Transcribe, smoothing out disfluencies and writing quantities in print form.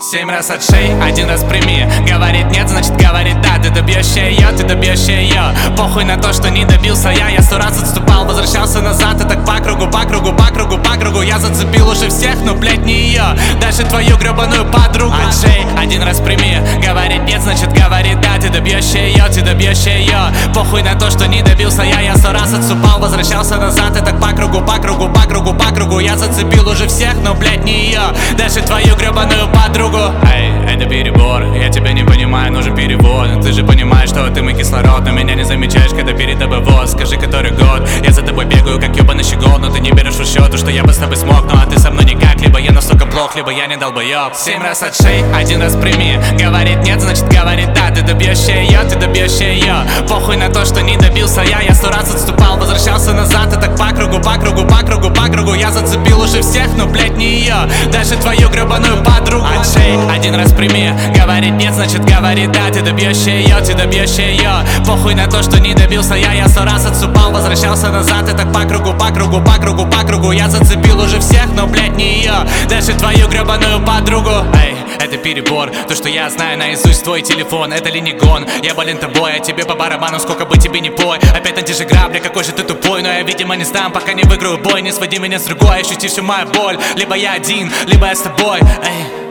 7 раз от шеи, 1 раз прими. Говорит нет, значит говорит да. Ты добьешься ее, ты добьешься ее. Похуй на то, что не добился я 100 раз отступал, возвращался назад. И так по кругу, по кругу, по кругу, по кругу. Я зацепил уже всех, но блять не ее. Даже твою гребаную подругу. От шеи, 1 раз прими. Говорит нет, значит говорит да. Ты добьешься ее, ты добьешься ее. Похуй на то, что не добился я 100 раз отступал, возвращался назад. И так по кругу, по кругу, по кругу, по кругу. Я зацепил уже всех, но блять не ее. Даже твою гребаную подругу. Эй, это перебор, я тебя не понимаю, нужен перевод. Ты же понимаешь, что ты мой кислород, но меня не замечаешь, когда перед тобой вот. Скажи, который год, я за тобой бегаю, как ёбаный щегол. Но ты не берешь в счет, что я бы с тобой смог. Ну а ты со мной никак, либо я настолько плох, либо я не долбоёб. 7 раз от шеи, 1 раз прими. Говорит нет, значит говорит да. Ты добьешься ее, ты добьешься ее. Похуй на то, что не добился я 100 раз отступал, возвращался назад. И так по кругу, по кругу, по кругу, по кругу. Я зацепил уже всех, но блять не ее. Даже твою гребаную подругу. От шеи, 1 раз прими. Говорит нет, значит говорит да. Ты добьешься ее, ты добьешься ее. Похуй на то, что не добился я 100 раз отступал, возвращался назад. И так по кругу, по кругу, по кругу, по кругу. Я зацепил уже всех, но блять не ее. Даже твою гребаную подругу. Эй, это перебор, то, что я знаю наизусть твой телефон. Это ли не гон, я болен тобой, а тебе по барабану, сколько бы тебе не пой. Опять на те же грабли, какой же ты тупой. Но я, видимо, не сдам, пока не выиграю бой. Не своди меня с другой, ощути всю мою боль. Либо я один, либо я с тобой. Эй.